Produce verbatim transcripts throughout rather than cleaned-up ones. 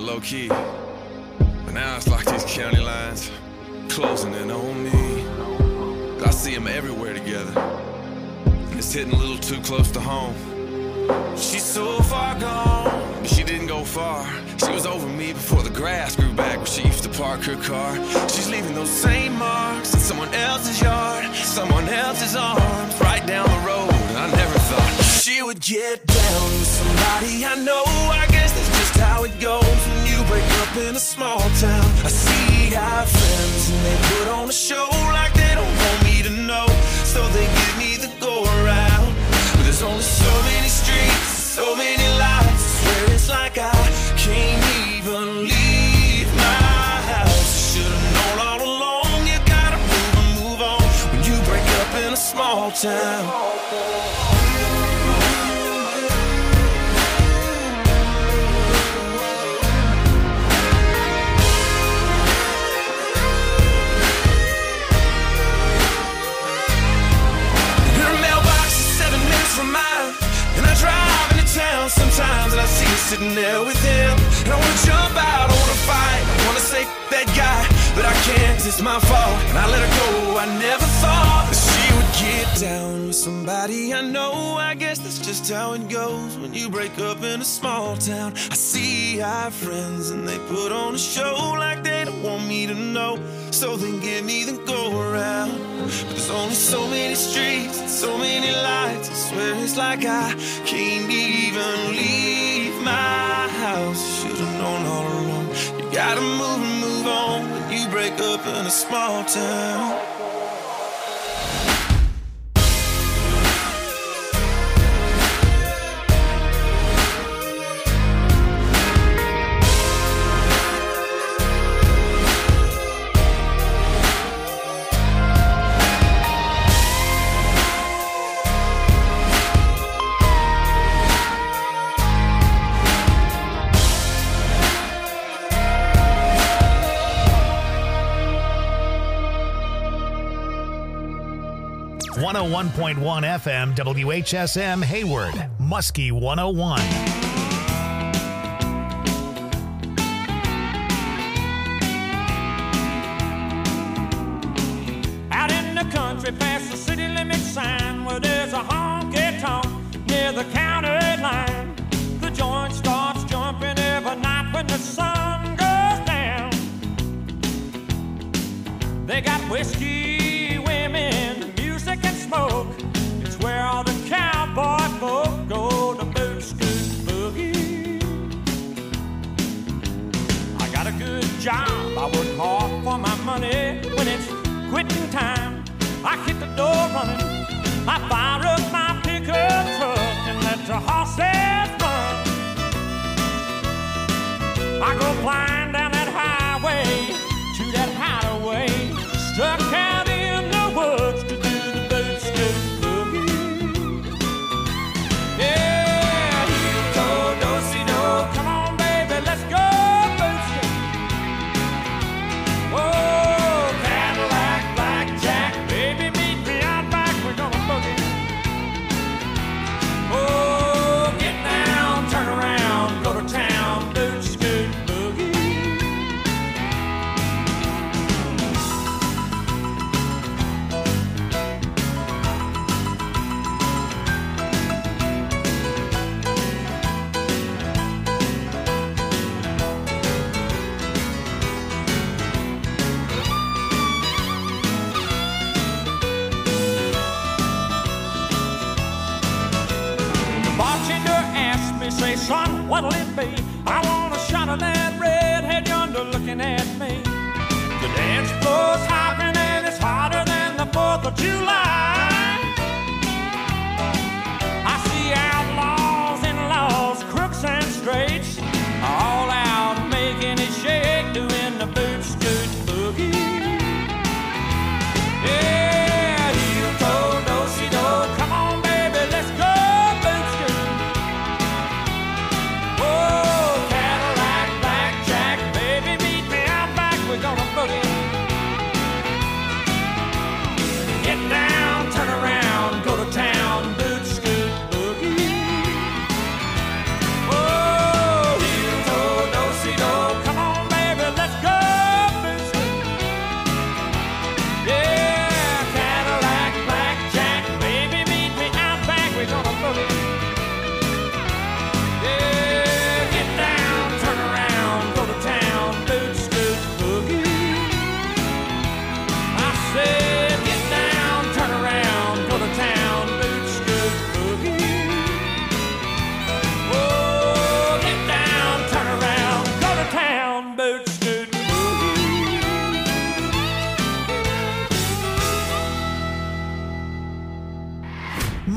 low-key. But now it's like these county lines closing in on me. I see them everywhere together. It's hitting a little too close to home. She's so far gone, but she didn't go far. She was over me before the grass grew back where she used to park her car. She's leaving those same marks in someone else's yard, someone else's arms, right down the road. And I never thought she would get down with somebody I know. I guess that's just how it goes when you break up in a small town. I see our friends and they put on a show like they don't want me to know, so they give me the go around. But there's only so many streets, so many lights. I swear it's like I can't even leave my house. Should've known all along, you gotta move and move on when you break up in a small town. From mine, and I drive into town sometimes, and I see her sitting there with him, and I wanna jump out, I wanna fight, I wanna say that guy, but I can't, 'cause it's my fault, and I let her go. I never thought that she would get down with somebody I know. I guess that's just how it goes when you break up in a small town. I see our friends and they put on a show like they don't want me to know, so they give me the go around. But there's only so many streets and so many lights. I swear it's like I can't even leave my house. Should've known all along, you gotta move and move on when you break up in a small town. one oh one point one F M W H S M Hayward, Muskie one oh one. Out in the country past the city limit sign where there's a honky-tonk near the county line. The joint starts jumping every night when the sun goes down. They got whiskey, women, music and smoke. It's where all the cowboy folk go to boot scoot boogie. I got a good job, I work hard for my money. When it's quitting time, I hit the door running. I fire up my pickup truck and let the horses run. I go flying down that highway to that hideaway, stuck out in the woods to do the boot scoot boogie. Yeah, heel toe, do-si-do, come on baby, let's go boot scoot. Whoa, Cadillac, blackjack, baby meet me out back, we're gonna boogie. Oh, get down, turn around, go to town, boot scoot boogie. The bartender asked me, say, son, what'll it be? I want a shot of that redhead yonder looking at me. The dance floor's hopping and it's hotter than the fourth of July. I see outlaws and laws, crooks and straights, all out making it shake, doing the boot scoot boogie. Yeah, heel toe, do-si-do, come on baby, let's go boot scoot. Oh, Cadillac, blackjack, baby meet me out back, we're gonna boogie. Get down,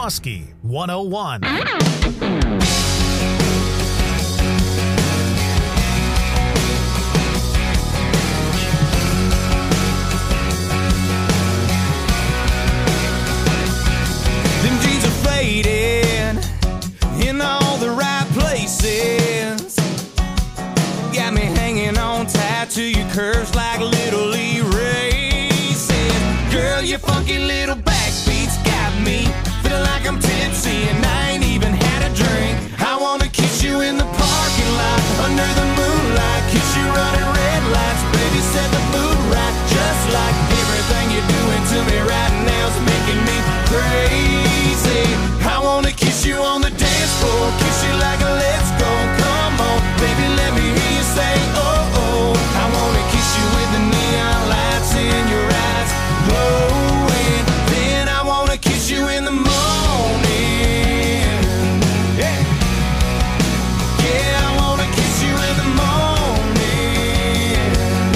Muskie one oh one. Them jeans are faded in all the right places. Got me hanging on tight to your curves like little erases. Girl, your funky little backbeats got me feeling like I'm tipsy and I ain't even had a drink. I wanna kiss you in the parking lot under the moonlight, kiss you running red lights, baby, set the mood right. Just like everything you're doing to me right now's making me crazy. I wanna kiss you on the dance floor, kiss you like a let's go. Come on, baby, let me hear you say oh oh. I wanna kiss you with the neon lights in your eyes glowing. Then I wanna kiss you in the morning. Yeah, yeah, I wanna kiss you in the morning.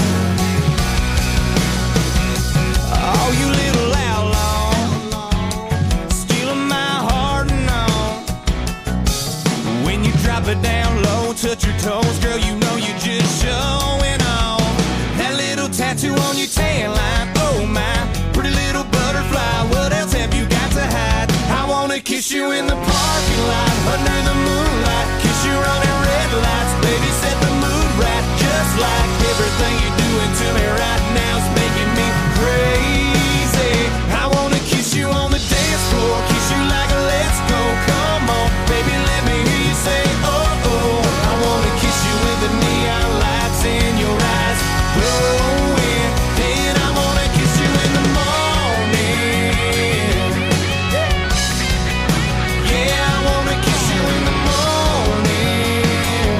Oh, you little outlaw, stealing my heart and all. When you drop it down low, touch your toes, girl, you know you just showing off. That little tattoo on your tan line, oh my, pretty little butterfly, what else have you got to hide? I wanna kiss you in the parking lot, under the moonlight, kiss you running red lights, baby, set the mood right. Just like everything you're doing to me right now's making me crazy. I wanna kiss you on the dance floor, kiss you like a let's go. Come on, baby, let me hear you say oh oh. I wanna kiss you with the neon lights in your eyes glowing. Then I wanna kiss you in the morning. Yeah, I wanna kiss you in the morning.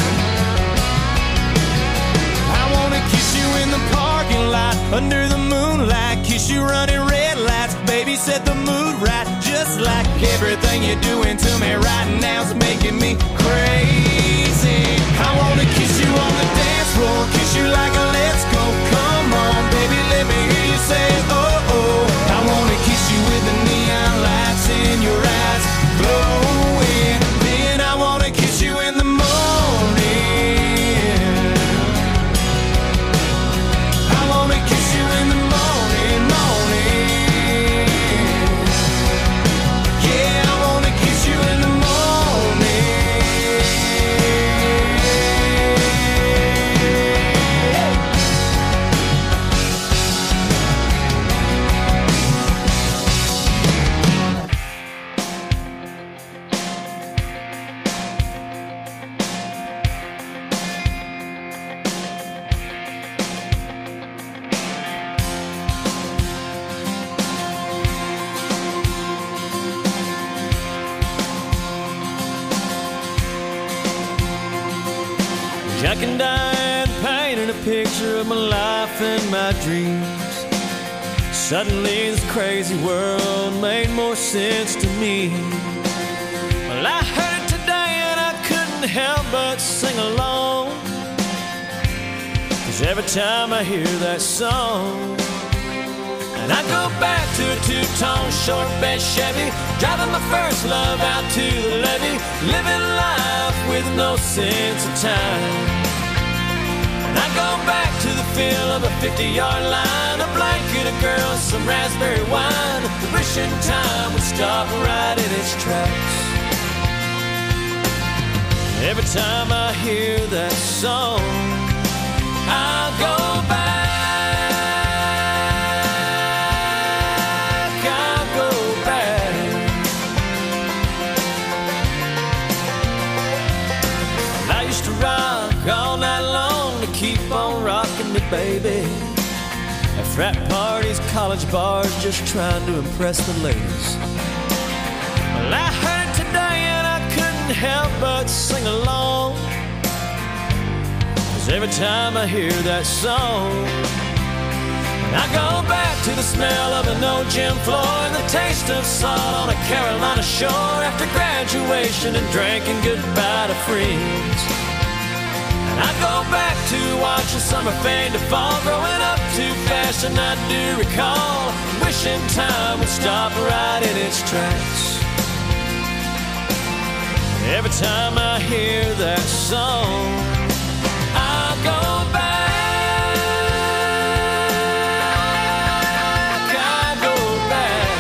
I wanna kiss you in the parking lot, under the moonlight, kiss you running red lights, baby, set the mood right. Just like everything you're doing to me right now's making me crazy. I wanna kiss you on the dance floor, kiss you like a let's go. Come on, baby, let me hear you say oh oh. I wanna kiss you with the neon lights in your eyes glowing. Then I wanna kiss you in the morning. I wanna kiss you in the morning, morning. Yeah, I wanna kiss you in the morning. Jack and Diane painted a picture of my life and my dreams. Suddenly this crazy world made more sense to me. Well, I heard it today and I couldn't help but sing along, 'cause every time I hear that song, and I go back to a two-tone short bed Chevy, driving my first love out to the levee, living life with no sense of time. And I go back to the feel of a fifty-yard line, a blanket of girls, some raspberry wine, wishing time would stop right in its tracks. Every time I hear that song, I'll go back. All night long to keep on rocking me, baby. At frat parties, college bars, just trying to impress the ladies. Well, I heard it today and I couldn't help but sing along, 'cause every time I hear that song, I go back to the smell of an old gym floor and the taste of salt on a Carolina shore after graduation and drinking goodbye to friends. I go back to watching summer fade to fall, growing up too fast and I do recall, wishing time would stop right in its tracks. Every time I hear that song, I go back, I go back.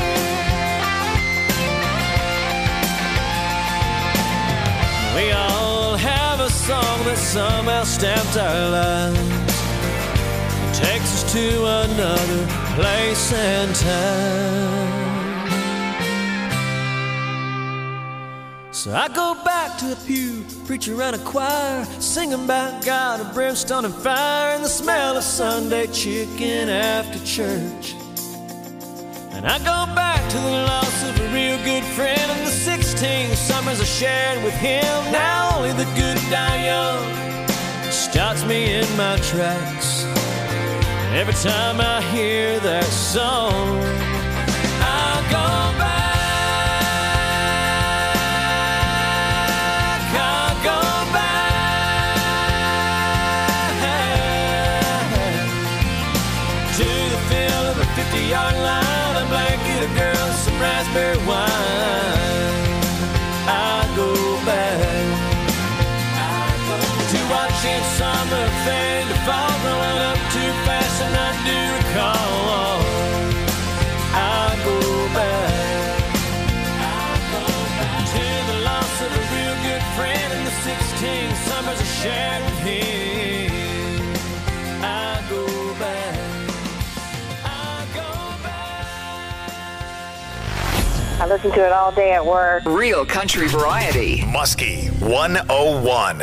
We all have a song that somehow stamped our lives, takes us to another place and time. So I go back to the pew, preacher and a choir, singing about God and brimstone and fire, and the smell of Sunday chicken after church. And I go back to the loss of a real good friend, and the sixteen summers I shared with him. Now only the good die young stops me in my tracks. Every time I hear that song, I go back. fifty-yard line, a blanket of girls, some raspberry wine. I go back, I go to watching summer fade to fall, growing up too fast and I do recall. I go back, I go back to the loss of a real good friend and the sixteen summers I shared with him. I go back. I listen to it all day at work. Real country variety. Muskie one oh one.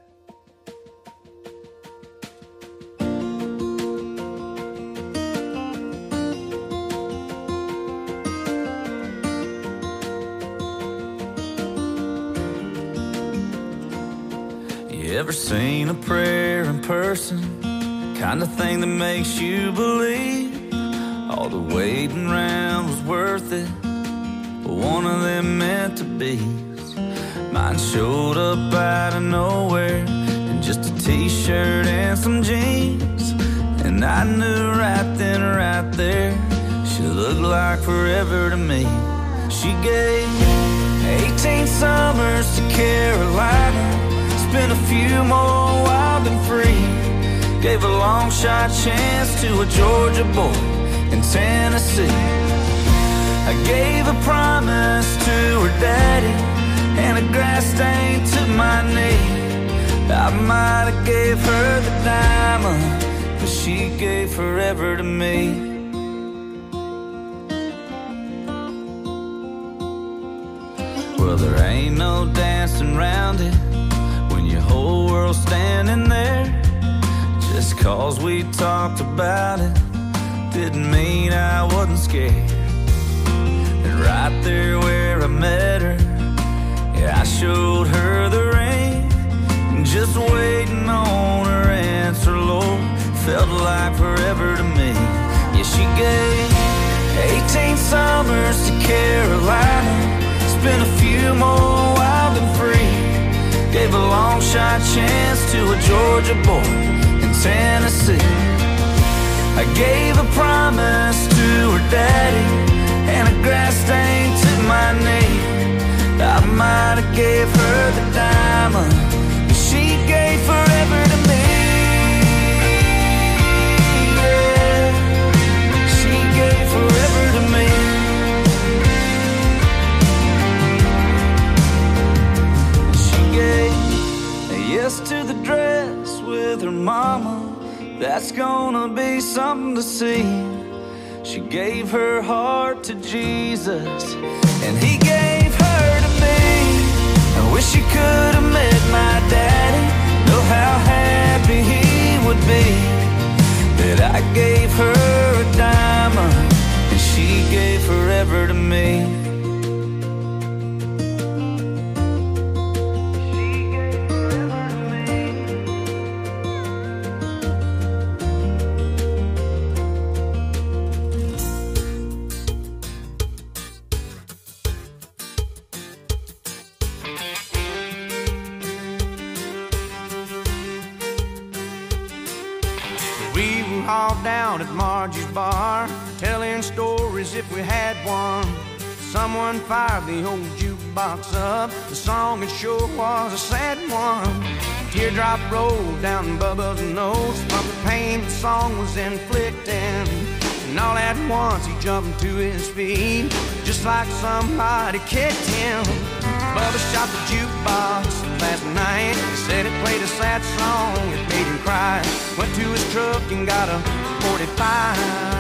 You ever seen a prayer in person? Kind of thing that makes you believe all the waiting around was worth it. One of them meant to be. Mine showed up out of nowhere in just a t-shirt and some jeans, and I knew right then, right there, she looked like forever to me. She gave eighteen summers to Carolina, spent a few more wild and free, gave a long shot chance to a Georgia boy in Tennessee. I gave a promise to her daddy and a grass stain to my knee. I might have gave her the diamond, but she gave forever to me. Well, there ain't no dancing around it when your whole world's standing there. Just cause we talked about it didn't mean I wasn't scared. Right there where I met her, yeah, I showed her the ring, just waiting on her answer, Lord, felt like forever to me. Yeah, she gave eighteen summers to Carolina, spent a few more wild and free, gave a long shot chance to a Georgia boy in Tennessee. I gave a promise to her daddy and a grass stain to my knee. I might have gave her the diamond, but she gave forever to me. Yeah, she gave forever to me. She gave a yes to the dress with her mama. That's gonna be something to see. She gave her heart to Jesus, and he gave her to me. I wish she could have met my daddy, know how happy he would be that I gave her a diamond, and she gave forever to me. All down at Margie's bar, telling stories if we had one. Someone fired the old jukebox jukebox up. The song it sure was a sad one. Teardrop rolled down Bubba's nose from the pain the song was inflicting. And all at once he jumped to his feet, just like somebody kicked him. Bubba shot the jukebox last night. He said it played a sad song, it made him cry. Went to his truck and got a forty-five.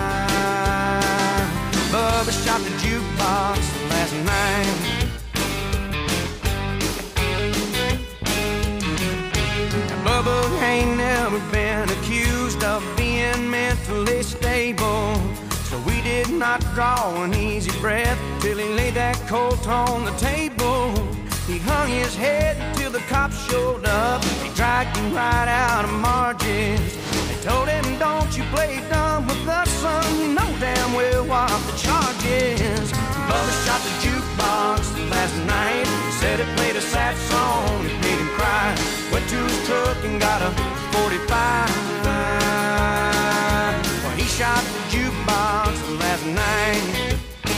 Bubba shot the jukebox last night. Bubba ain't never been accused of being mentally stable, so we did not draw an easy breath till he laid that Colt on the table. He hung his head till the cops showed up. They dragged him right out of Marge's. They told him, don't you play dumb with us, son, you know damn well what the charge is. Bubba shot the jukebox last night. He said it played a sad song, it made him cry. Went to his truck and got a forty-five. Well, he shot the jukebox last night.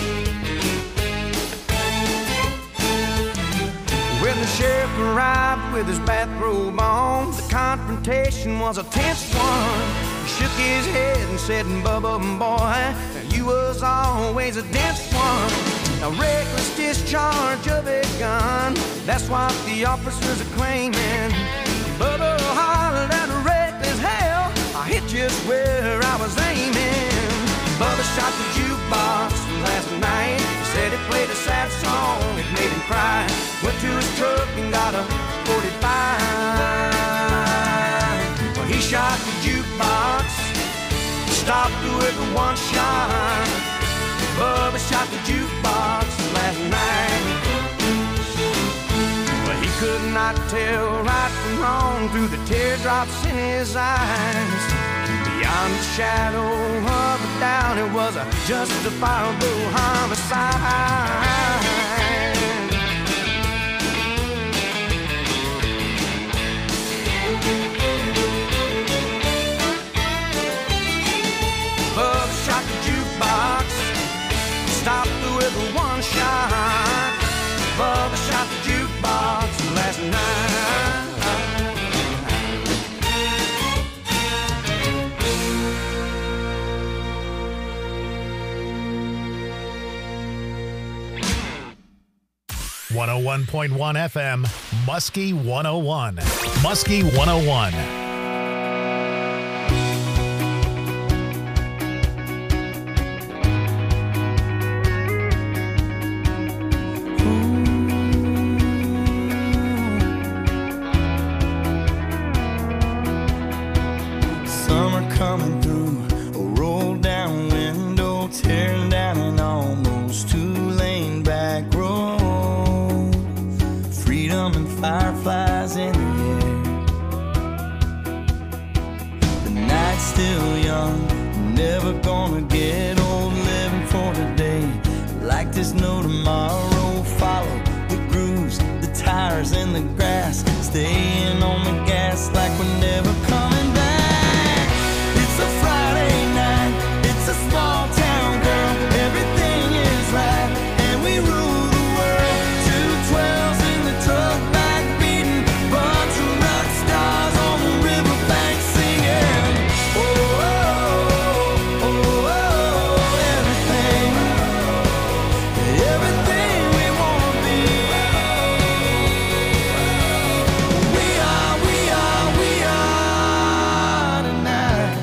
When the sheriff arrived with his bathrobe on, the confrontation was a tense one. He shook his head and said, Bubba, boy, you was always a dense one. A reckless discharge of a gun, that's what the officers are claiming. Bubba hollered at a reckless hell, I hit just where I was aiming. Bubba shot the jukebox last night. He said it played a sad song, it made him cry. Went to his truck and got a forty-five. Well, he shot the jukebox, stopped with one shot. Bubba shot the jukebox last night. But he could not tell right from wrong through the teardrops in his eyes. Beyond the shadow of a doubt, it was a justifiable homicide. Bubba shot the jukebox, stopped with one shot. Bubba shot the jukebox last night. one oh one point one F M, Muskie one oh one. Muskie one oh one. Summer coming through, a roll down window, tearing down an almost two-lane back road. Freedom and fireflies in the air. The night's still young, never gonna get old. Living for today, like there's no tomorrow. Follow the grooves, the tires and the grass, staying on the gas like we're never coming back. It's a Friday night, it's a small town, girl. Everything is right, and we rule the world. Two twelves in the truck back beating, bunch of rock stars on the riverbank singing. Oh, oh, oh, oh, oh, everything, everything we wanna be. We are, we are, we are tonight.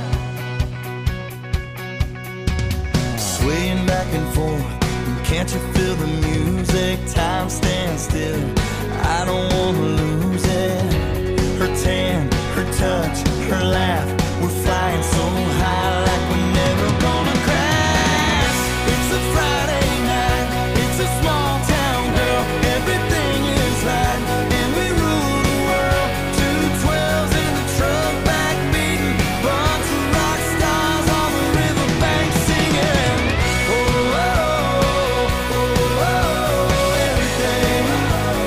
Swaying back and forth, can't you feel the music? Time stands still, I don't wanna lose it. Her tan, her touch, her laugh, we're flying so high like we're never gonna crash. It's a Friday night, it's a small town, girl. Everything is right, and we rule the world. Two twelves in the truck back beating, bunch of rock stars on the riverbank singing. Oh, oh, oh, oh, oh, everything,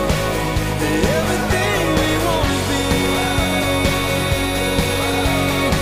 everything we wanna be.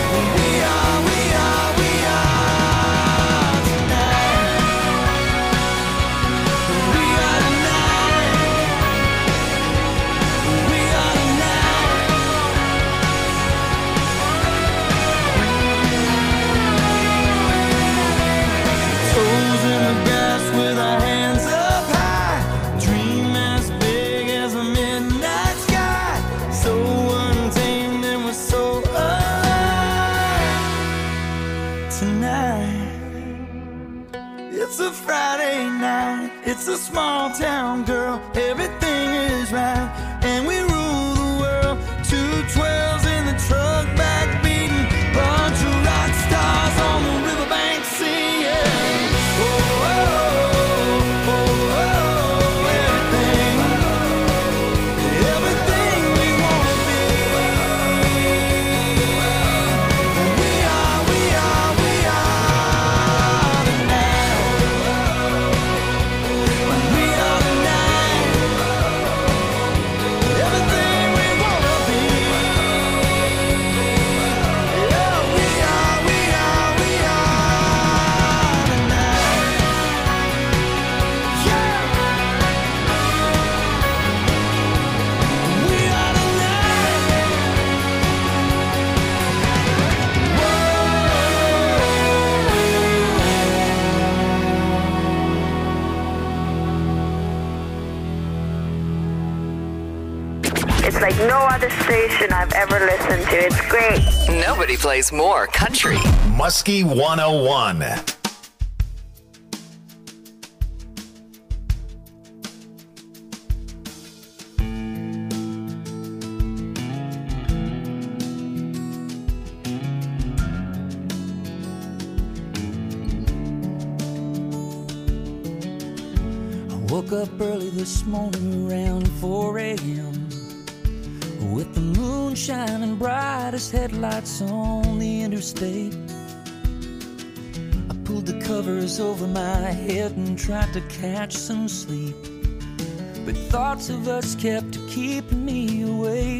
It's a small town, girl, everything is right, and we rule the world. Two twelves in the truck, back beating, bunch of rock stars on the riverbank singing. Oh, oh, oh, oh, oh, everything, everything we wanna be. We are, we are, we are the night. We are the night. Everything we wanna be. Yeah, we are, we are, we are the night. Yeah. We are the It's like no other station I've ever listened to. It's great. Nobody plays more country. Muskie one oh one. I woke up early this morning around four a.m. with the moon shining bright as headlights on the interstate. I pulled the covers over my head and tried to catch some sleep, but thoughts of us kept keeping me awake.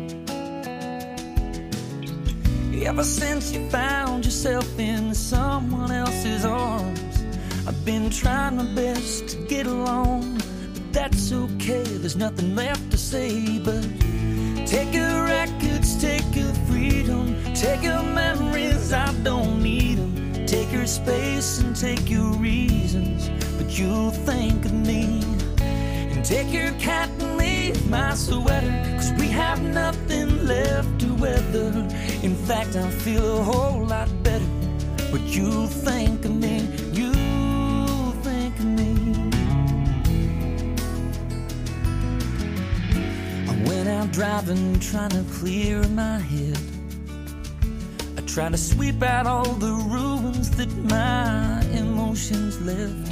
Ever since you found yourself in someone else's arms, I've been trying my best to get along, but that's okay, there's nothing left to say but take your records, take your freedom, take your memories, I don't need them. Take your space and take your reasons, but you'll think of me. And take your cat and leave my sweater, cause we have nothing left to weather. In fact, I feel a whole lot better, but you'll think of me, you'll think of me. I went out driving, trying to clear my head. I tried to sweep out all the ruins that my emotions left.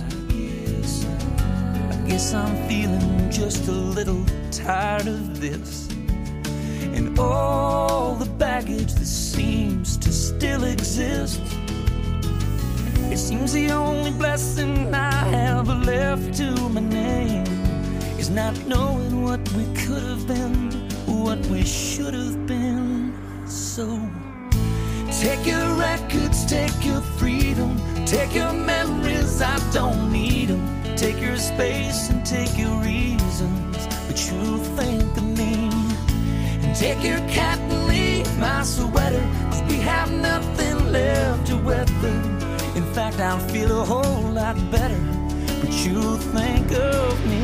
I guess I'm feeling just a little tired of this, and all the baggage that seems to still exist. It seems the only blessing I have left to my name is not knowing what we could have been, what we should have been. So take your records, take your freedom, take your memories, I don't need them. Take your space and take your reasons, but you'll think of me. And take your cat and leave my sweater, cause we have nothing left to weather. In fact, I'll feel a whole lot better, but you'll think of me.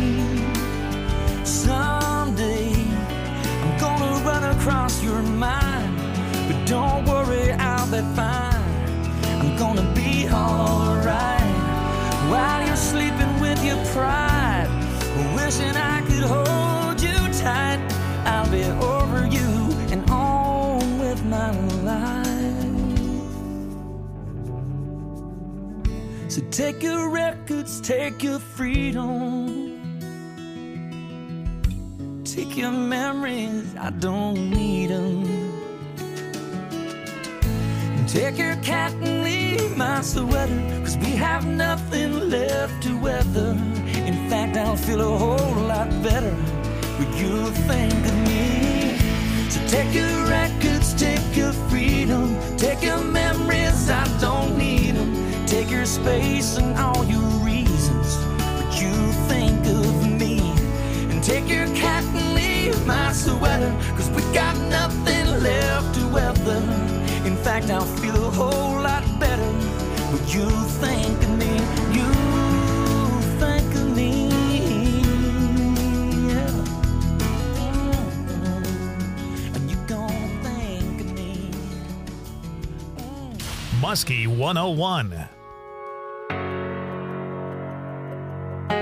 Someday I'm gonna run across your mind, but don't worry, I'll be fine. I'm gonna be alright while you're sleeping with your pride, wishing I could hold you tight. I'll be over you and on with my life. So take your records, take your freedom, take your memories, I don't need them. Take your cat and leave my sweater, cause we have nothing left to weather. In fact, I'll feel a whole lot better, but you'll think of me. So take your records, take your freedom, take your memories, I don't need them. Take your space and all your reasons, but you'll think of me. And take your cat and leave my sweater, cause we got nothing left to weather. In fact, I'll feel a whole lot better, but you think of me, you think of me, yeah. And you gon' think of me. Muskie one oh one.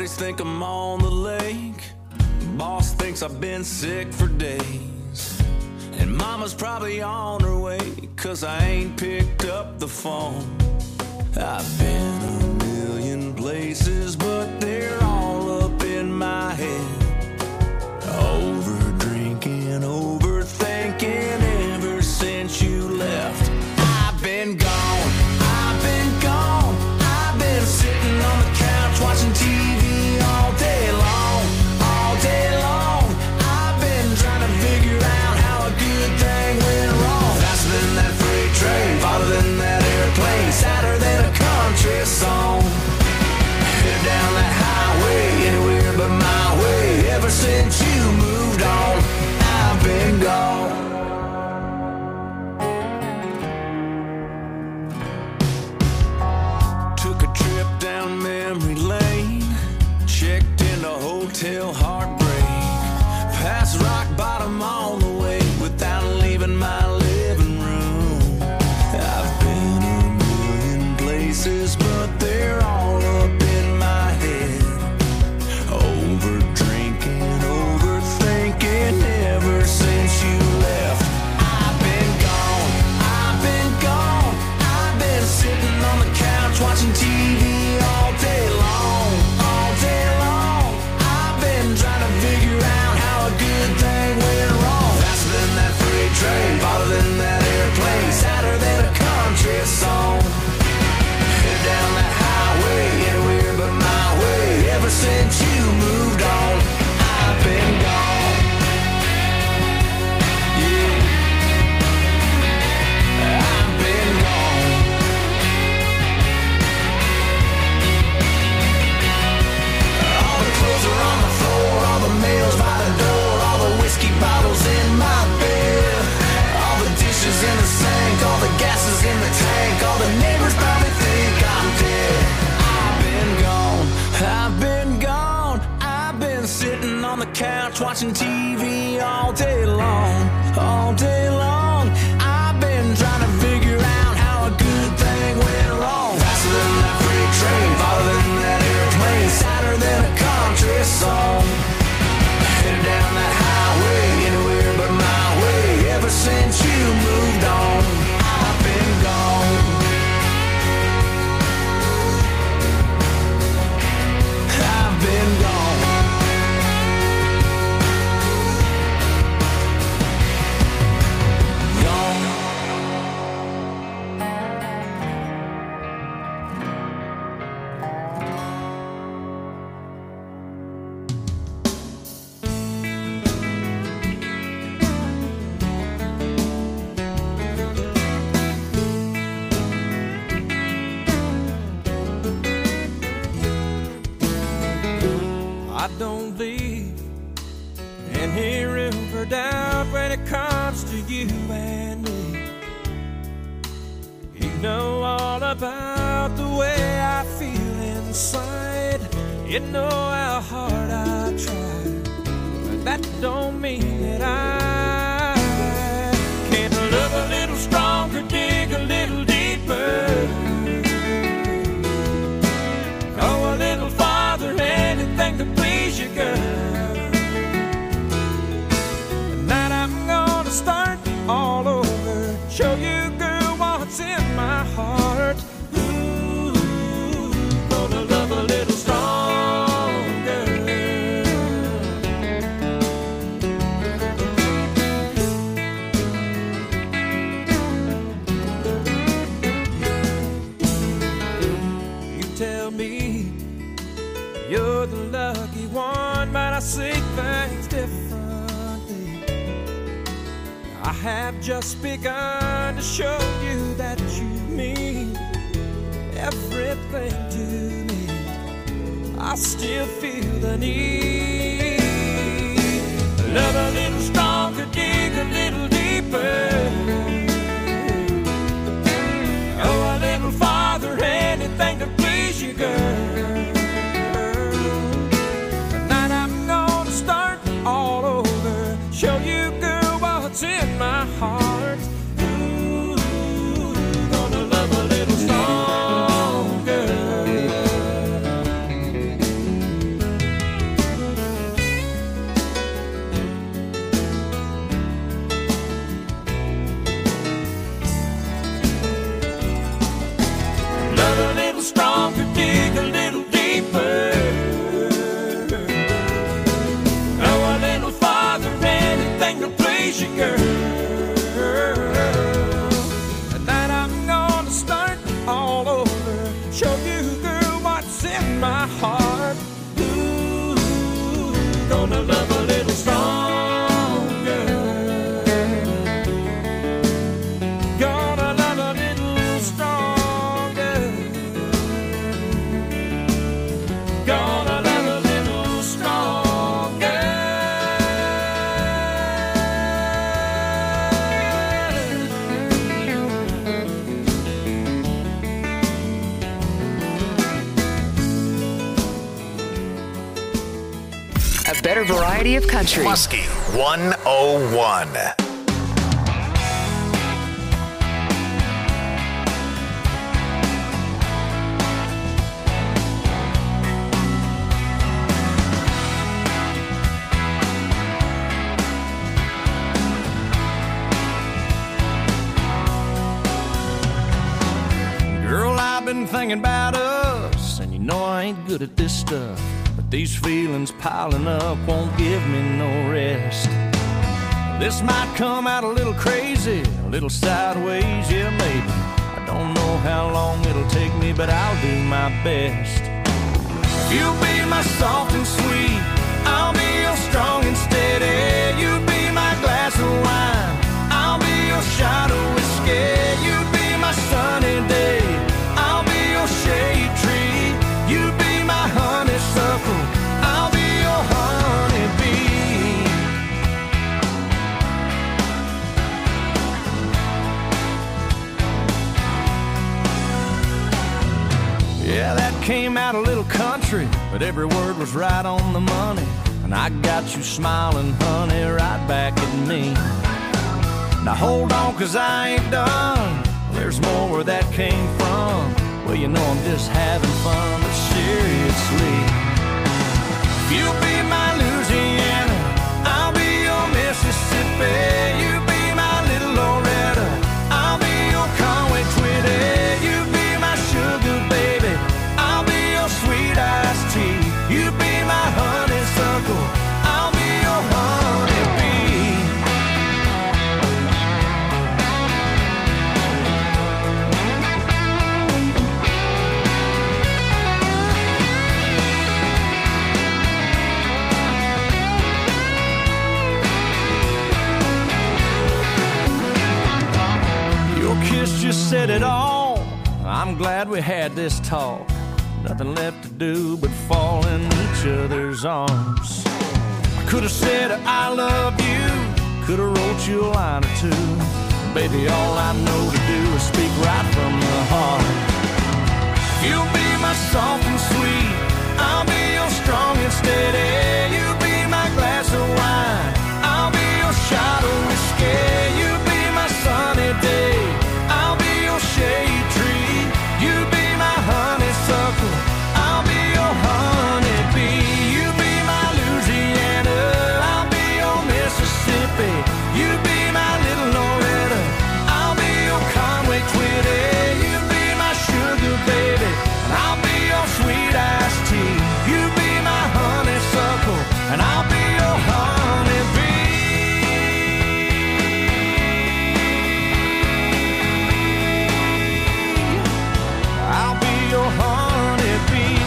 buddies think I'm on the lake. Boss thinks I've been sick for days. And mama's probably on her way, cause I ain't picked up the phone. I've been a million places, but they're all up in my head. Over drinking, overthinking ever since you left. I've been gone, I've been gone. I've been sitting on the couch watching T V all day long, all day long. I've been trying to figure out how a good thing went wrong. Faster than that freight train, farther than that airplane, sadder than a country song. Headed down that highway, anywhere but my way. Ever since you moved on, I've been gone. Took a trip down memory lane, checked into Hotel Heartbreak, past rock bottom on the way without leaving my living room. I've been a million places, but they're all up in my head. Over drinking, overthinking ever since you left. I've been gone, I've been gone. I've been sitting on the couch watching T V all day long, all day long. I've been trying to figure out how a good thing went wrong. Faster than that freight train, farther than that airplane, sadder than a country song. Headed down that highway, anywhere but my way. Ever since you moved on, I've been gone. Yeah, I've been gone. All the clothes are on the floor, all the mail's by the door, all the whiskey bottles in my bed, all the dishes in the sink, all the gases in the tank, all the neighbors probably think I'm dead. I've been gone, I've been gone. I've been sitting on the couch watching T V all day long, all day long. I've been trying to figure out how a good thing went wrong. Faster than that freight train, farther than that airplane, sadder than a country song. Headed down that highway, anywhere but my way. Ever since you moved on, I've been gone. I've been gone. Gone. I don't leave any room for doubt when it comes to you and me. You know all about the way I feel inside. You know how hard I try, but that don't mean that I can't love a little stronger, dig a little deeper, go a little farther, anything to please you, girl. Tonight I'm gonna start all over, show you, girl, what's in my heart. Ooh, gonna love a little stronger. You tell me you're the lucky one, but I see things differently. I have just begun to show you that you mean everything to me. I still feel the need. Love a little stronger, dig a little deeper, go a little farther, anything to please you, girl. All over, show you, girl, what's in my heart. Ooh, gonna love a little stronger. stronger, dig a little deeper. Go a little farther, anything to please you, girl. Tonight I'm gonna start all over, show you, girl, what's in my heart. Ooh, gonna love a little stronger. Gonna love a little stronger. Gonna love a little stronger. A better variety of country. Muskie one oh one. Girl, I've been thinking about us, and you know I ain't good at this stuff. But these feelings piling up won't give me no rest. This might come out a little crazy, a little sideways, yeah, maybe. I don't know how long it'll take me, but I'll do my best. You'll be my soft and sweet, I'll be your strong and steady. You be my glass of wine, I'll be your shot of whiskey. You be my sunny day, I'll be your shade tree. You be my honeysuckle, I'll be your honeybee. Yeah, that came out a little country, but every word was right on the money. And I got you smiling, honey, right back at me. Now hold on, cause I ain't done. There's more where that came from. Well, you know I'm just having fun, but seriously. You be my Louisiana, I'll be your Mississippi. You be my little Loretta, I'll be your Conway Twitty. You be my sugar baby, I'll be your sweet iced tea. You be my honeysuckle, I'll be your honeybee. Kiss just said it all. I'm glad we had this talk. Nothing left to do but fall in each other's arms. I could have said I love you, could have wrote you a line or two. Baby, all I know to do is speak right from the heart. You'll be my soft and sweet, I'll be your strong and steady. You be my glass of wine, I'll be your shot of whiskey. You be my sunny day, I'll be your shade tree. You be my honeysuckle, I'll be your honeybee. You be my Louisiana, I'll be your Mississippi. You be my little Loretta, I'll be your Conway Twitty. You be my sugar baby, and I'll be your sweet iced tea. You be my honeysuckle, and I'll be your honeybee. I'll be your honeybee.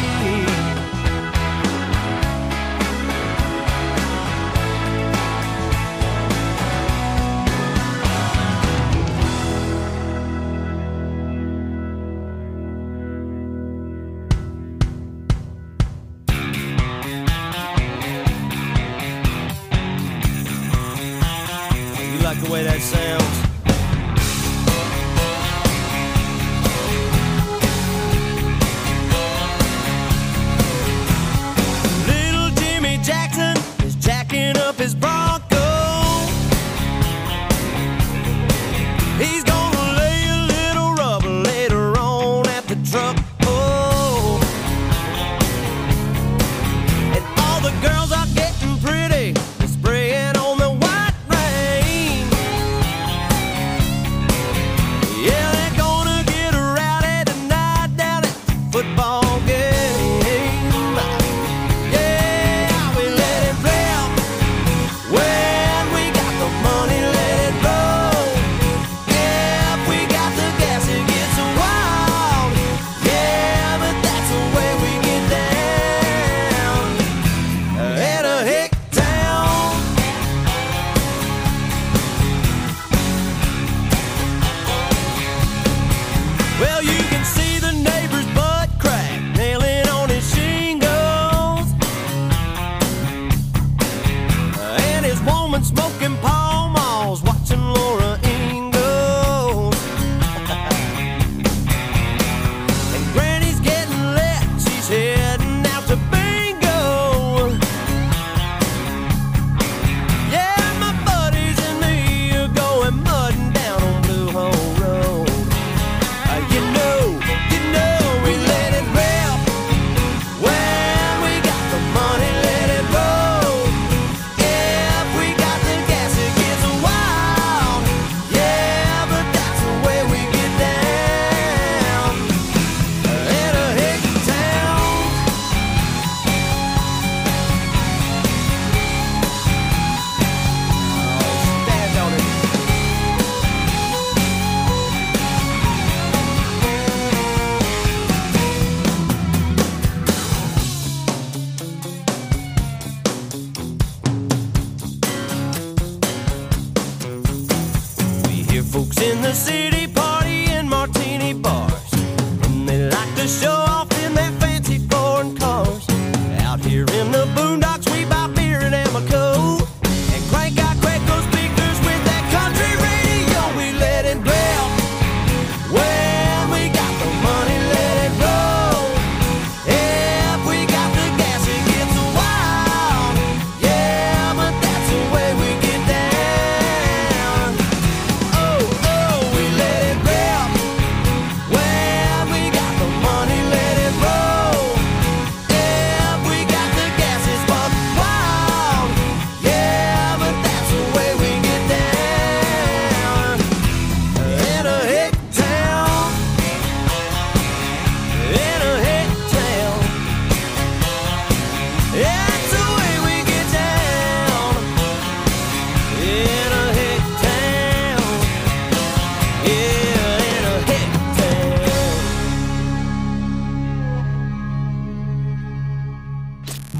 You like the way that sounds? Jackson is jacking up his Bronco. He's gonna lay a little rubber later on at the truck. Oh, and all the girls are getting pretty, they're spraying on the white rain.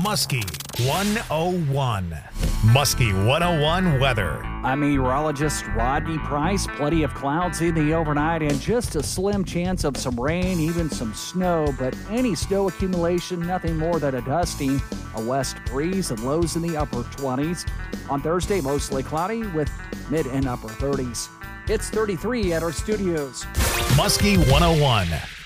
Muskie one oh one. Muskie one oh one weather. I'm meteorologist Rodney Price. Plenty of clouds in the overnight and just a slim chance of some rain, even some snow. But any snow accumulation, nothing more than a dusting. A west breeze and lows in the upper twenties. On Thursday, mostly cloudy with mid and upper thirties. It's thirty-three at our studios. Muskie one oh one.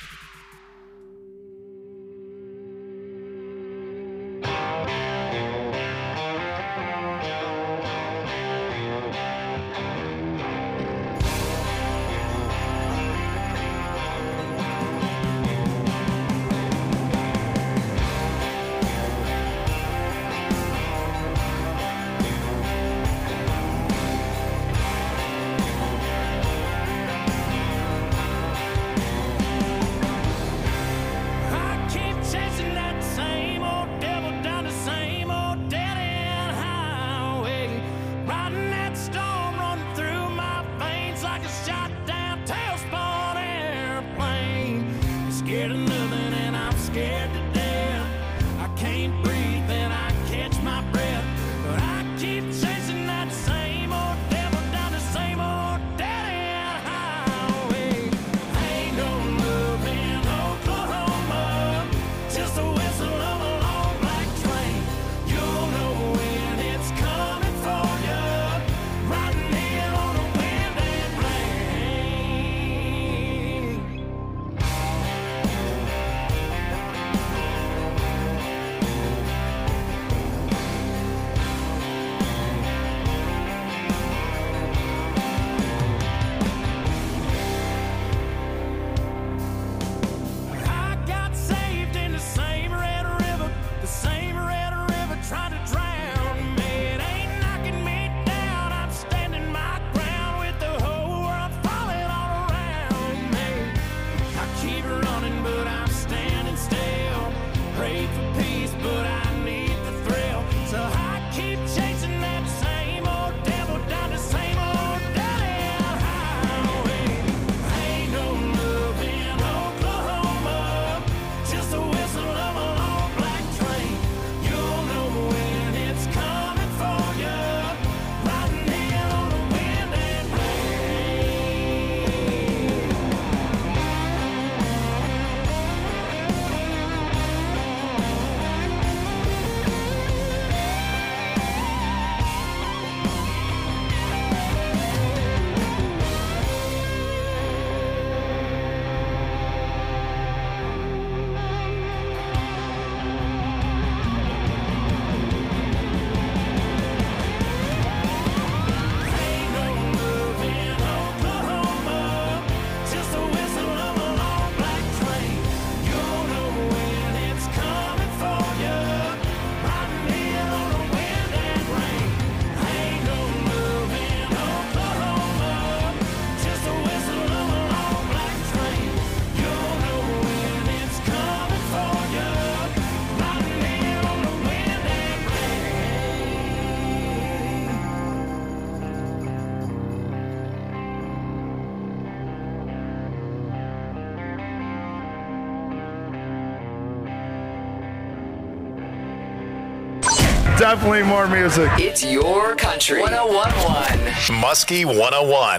Definitely more music. It's your country. one oh one point one. Muskie one oh one.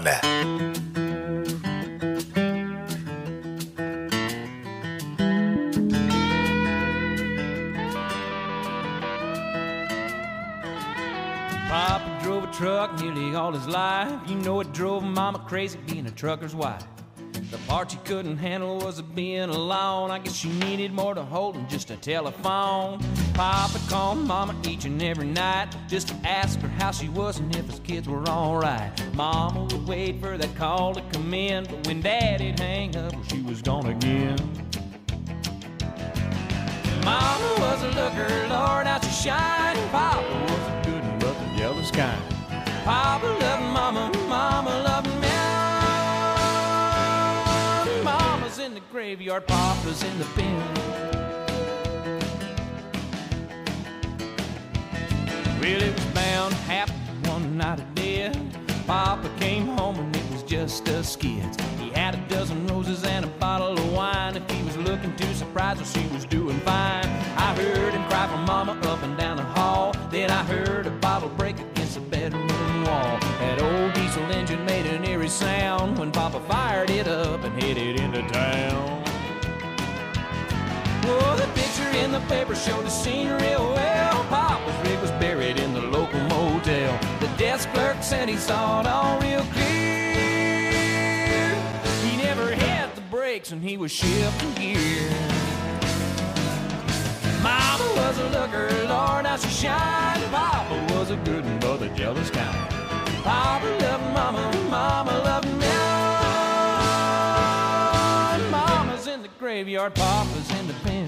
Papa drove a truck nearly all his life. You know it drove Mama crazy being a trucker's wife. The part she couldn't handle was being alone. I guess she needed more to hold than just a telephone. Papa called Mama each and every night just to ask her how she was and if his kids were all right. Mama would wait for that call to come in, but when Daddy'd hang up, well, she was gone again. Mama was a looker, Lord, how she shined. Papa was a good and but the jealous kind. Papa loved Mama, Mama loved me. Mama's in the graveyard, Papa's in the bin. Well, it was bound to happen one night of dead. Papa came home and it was just us kids. He had a dozen roses and a bottle of wine. If he was looking to surprise her, she was doing fine. I heard him cry for mama up and down the hall. Then I heard a bottle break against the bedroom wall. That old diesel engine made an eerie sound when Papa fired it up and headed into town. Oh, the picture in the paper showed the scene real well. Papa's rig was buried in the local motel. The desk clerk said he saw it all real clear. He never hit the brakes when he was shifting gear. Mama was a looker, Lord, how she shined. Papa was a good one, but a jealous kind. Papa loved Mama, Mama loved me. Mama's in the graveyard, Papa's in the pen.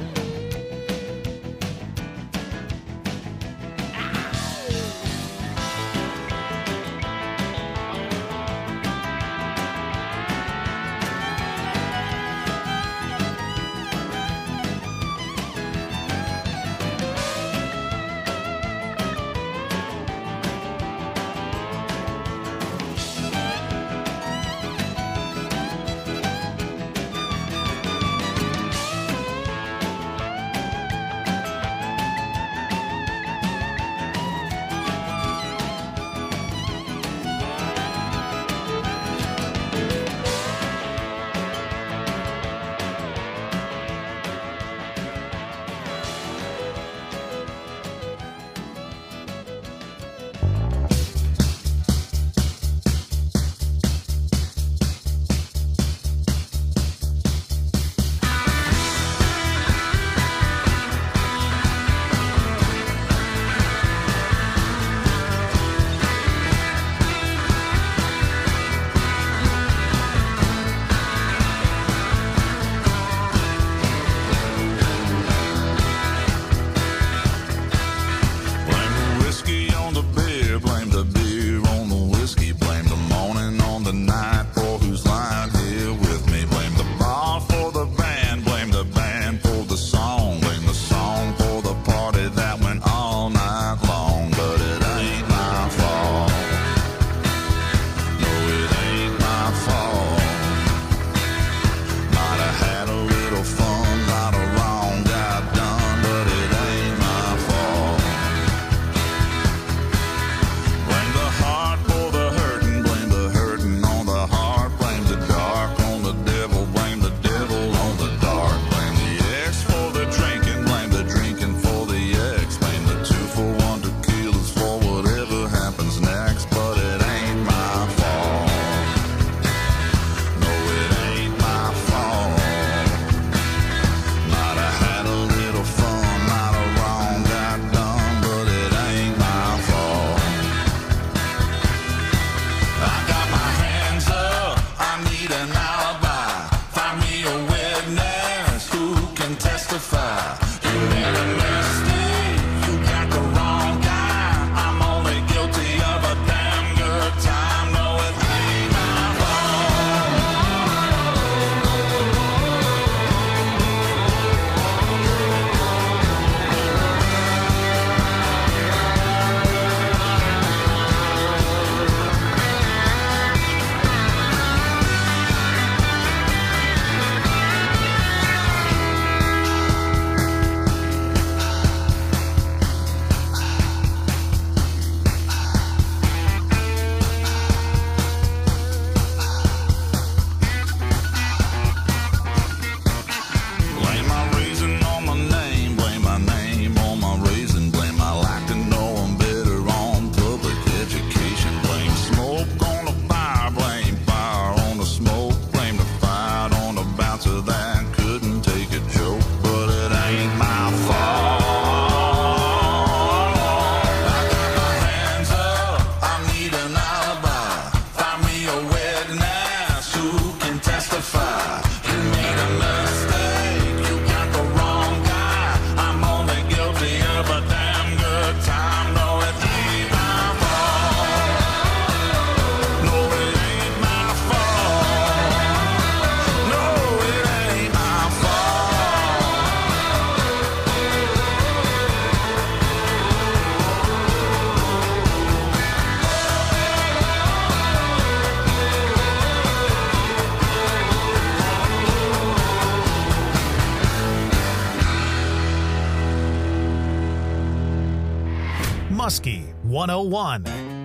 Muskie one oh one.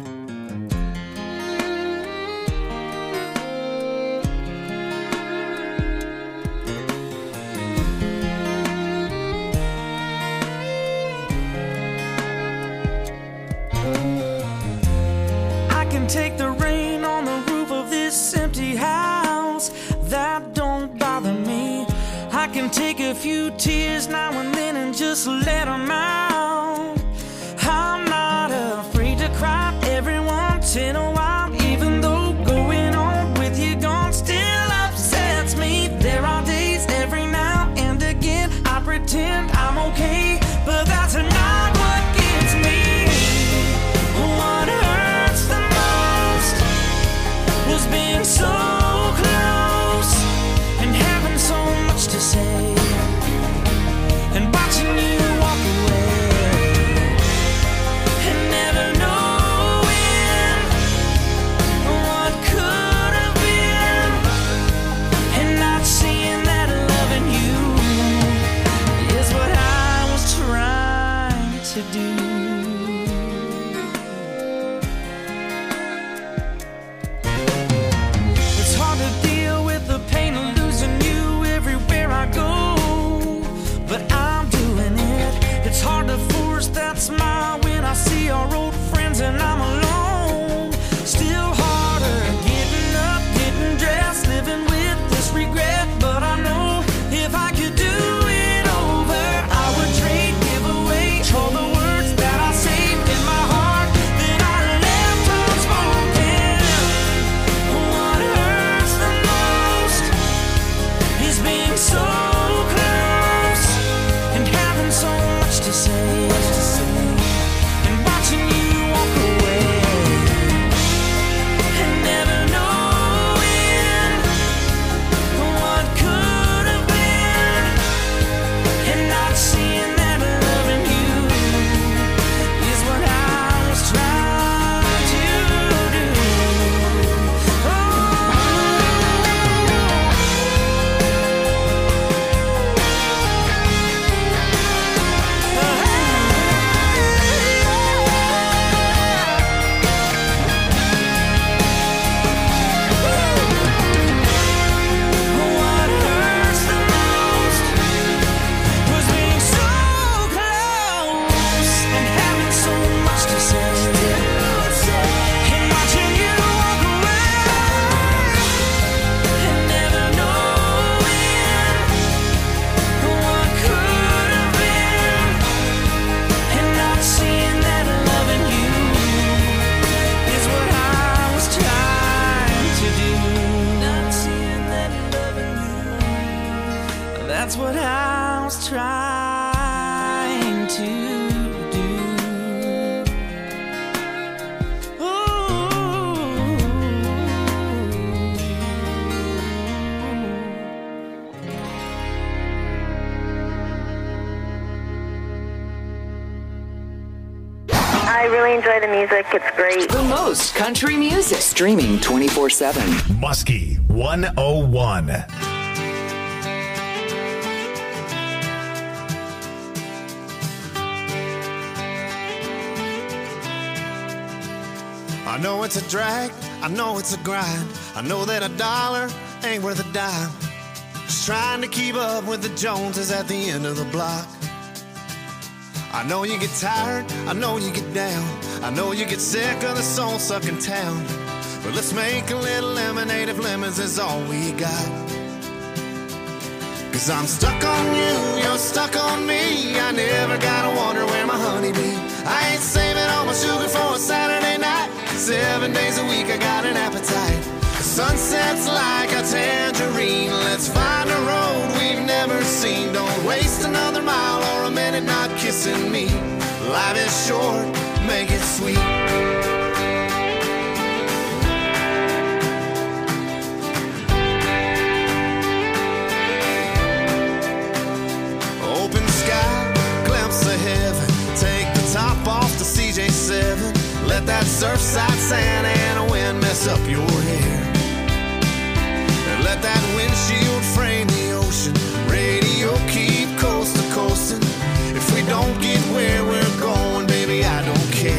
I can take the rain on the roof of this empty house. That don't bother me. I can take a few tears now and then and just let them out. I'm not afraid to cry every once in a while, even though going on with you gone still upsets me. There are days every now and again I pretend I'm okay, but that's not what gets me. What hurts the most was being so close and having so much to say and watching you walk away and never knowing what could have been and not seeing that loving you is what I was trying to do. It's hard to deal with the pain of losing you everywhere I go, but I'm doing it. It's hard to force that smile when I see our old friends and I'm alone. Still harder getting up, getting dressed, living with this regret, but I know if I could do it over, I would trade, give away all the words that I saved in my heart that I left unspoken. What hurts the most is being so close and having so much to say and watching you walk away and never knowing what could have been and not seeing that loving you is what I was trying to do. What hurts the most was being so close and having so much to say and watching you walk away and never knowing what could have been and not seeing that loving you is what I was trying to do. Not seeing that loving you, that's what I was trying to do. I really enjoy the music. It's great. The most country music. Streaming twenty-four seven. Muskie one oh one. I know it's a drag, I know it's a grind. I know that a dollar ain't worth a dime. Just trying to keep up with the Joneses at the end of the block. I know you get tired, I know you get down. I know you get sick of the soul-sucking town. But let's make a little lemonade if lemons is all we got. Cause I'm stuck on you, you're stuck on me. I never gotta wonder where my honey be. I ain't saving all my sugar for a Saturday night. Seven days a week I got an appetite. The sunset's like a tangerine. Let's find a road we've never seen. Don't waste another mile or a minute not kissing me. Life is short, make it sweet. Open sky, glimpse of heaven. Take the top off the C J seven. Let that surfside Santa Ana wind mess up your hair. And let that windshield frame the ocean. Radio keep coast to coasting. If we don't get where we're going, baby, I don't care.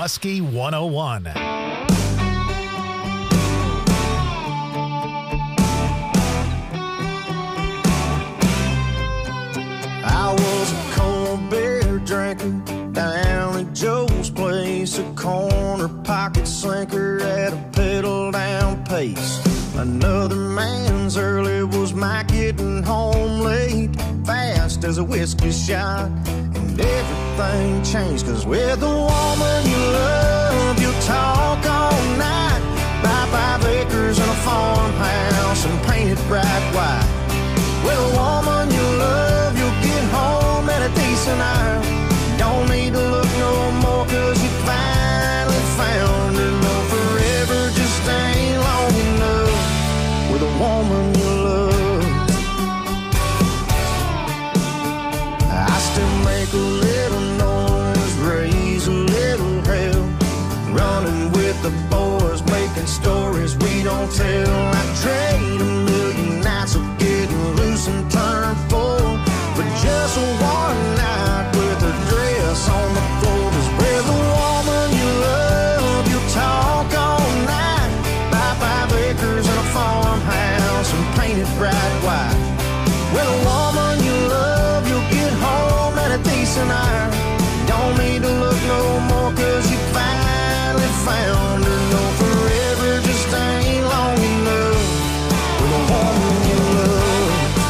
Muskie one oh one. I was a cold beer drinker down at Joe's place, a corner pocket sinker at a pedal down pace. Another man's early was my getting home late, fast as a whiskey shot, and everything changed, cause with the woman you love, you'll talk all night, buy five acres and a farmhouse and paint it bright white. With a woman you love, you'll get home at a decent hour. Don't need to look no more, cause you finally found her. No, forever just ain't long enough with a woman you love. I still make a little noise, raise a little hell, running with the boys, making stories we don't tell. I trade a million nights of getting loose and turn full for just one night with a dress on the floor. Cause with a woman you love, you'll talk all night, buy five acres and a farmhouse and paint it bright white. With a woman you love, you'll get home at a decent hour. Don't need to look no more, cause you finally found her. No, forever just ain't long enough with a woman you love.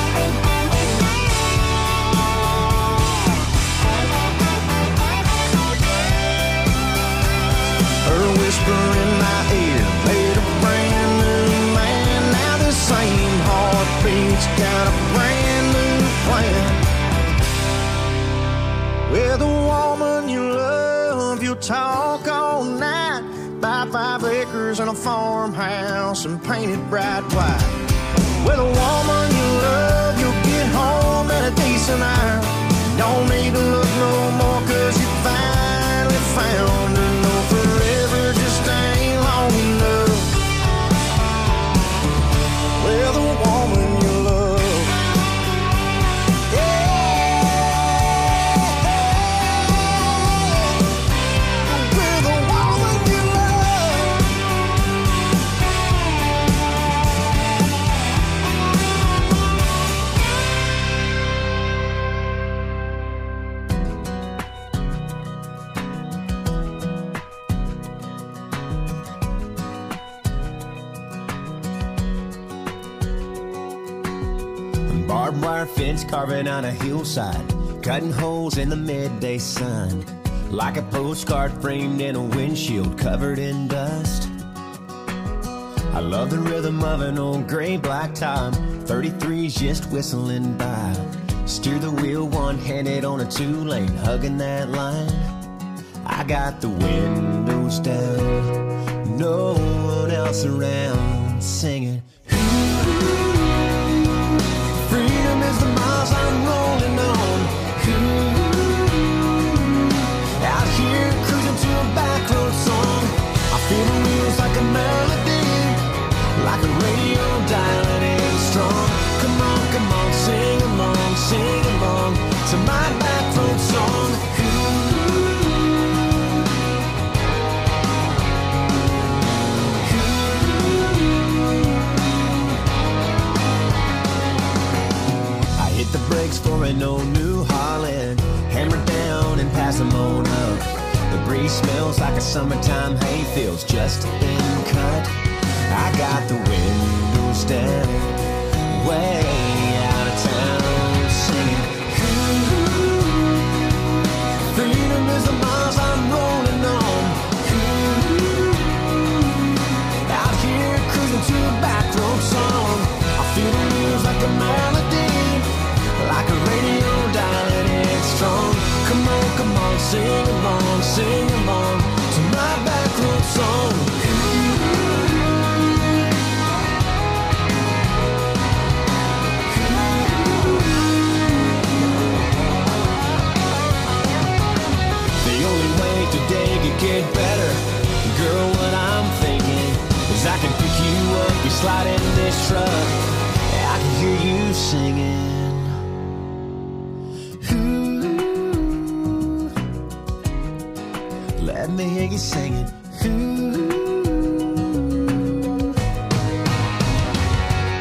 Her whisper in my ear made a brand new man. Now the same heartbeat's got a brand new plan. With a woman you love, you'll talk all night, buy five acres and a farmhouse and paint it bright white. With a woman you love, you'll get home at a decent hour. Don't need to look no more, cause you finally found her. No, forever just ain't long enough with a woman you love. Barbed wire fence carving on a hillside, cutting holes in the midday sun, like a postcard framed in a windshield covered in dust. I love the rhythm of an old gray black top, thirty-threes just whistling by. Steer the wheel one-handed on a two-lane, hugging that line. I got the windows down, no one else around, singing. Freedom is the miles I'm rolling on. Ooh, out here cruising to a back road song. I feel the wheels like a melody, like a radio dialing in strong. Come on, come on, sing along, sing along to my back road song. Brakes for an old New Holland, hammer down and pass them on up. The breeze smells like a summertime hayfield's just been cut. I got the windows down, way out of town, singing. Ooh, freedom is the miles I'm rolling on. Ooh, out here cruising to a back road song. I feel the wheels like a melody, like a radio dialing in strong. Come on, come on, sing along, sing along to my back road song. The only way today could get better, girl, what I'm thinking is I can pick you up, you slide in this truck, I can hear you singing. Let me hear you singing. Ooh.